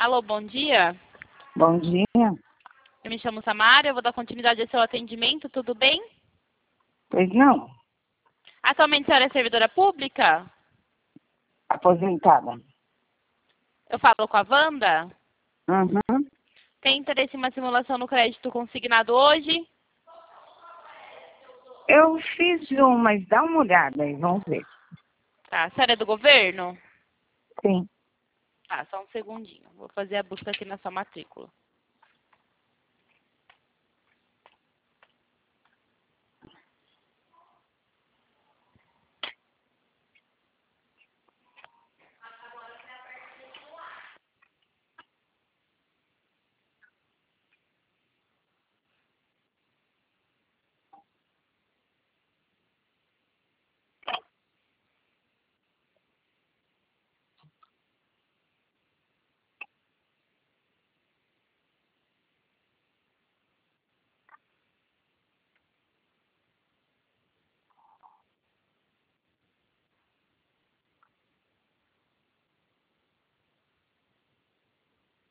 Alô, bom dia. Bom dia. Eu me chamo Samara, eu vou dar continuidade ao seu atendimento, tudo bem? Pois não, Atualmente a senhora é servidora pública? aposentada. Eu falo com a Wanda? Uhum. Tem interesse em uma simulação no crédito consignado hoje? Eu fiz um, mas dá uma olhada aí, vamos ver. Tá, a senhora é do governo? Sim. Tá, só um segundinho. Vou fazer a busca aqui na sua matrícula.